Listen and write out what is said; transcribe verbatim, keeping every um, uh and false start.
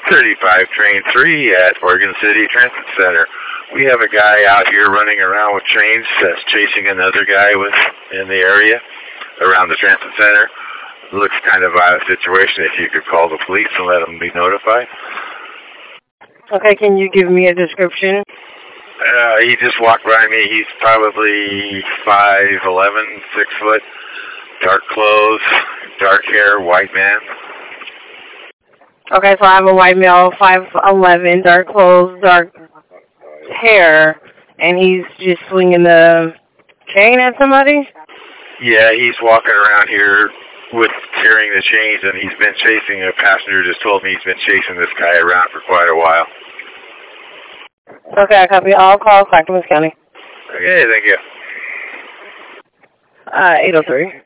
thirty-five Train three at Oregon City Transit Center. We have a guy out here running around with trains that's chasing another guy with in the area around the transit center. Looks kind of out of situation. If you could call the police and let them be notified. Okay, can you give me a description? Uh, he just walked by me. He's probably five eleven, six foot, dark clothes, dark hair, white man. Okay, so I have a white male, five eleven, dark clothes, dark hair, and he's just swinging the chain at somebody? Yeah, he's walking around here with carrying the chains, and he's been chasing a passenger. Just told me he's been chasing this guy around for quite a while. Okay, I copy. I'll call Clackamas County. Okay, thank you. Uh, eight oh three.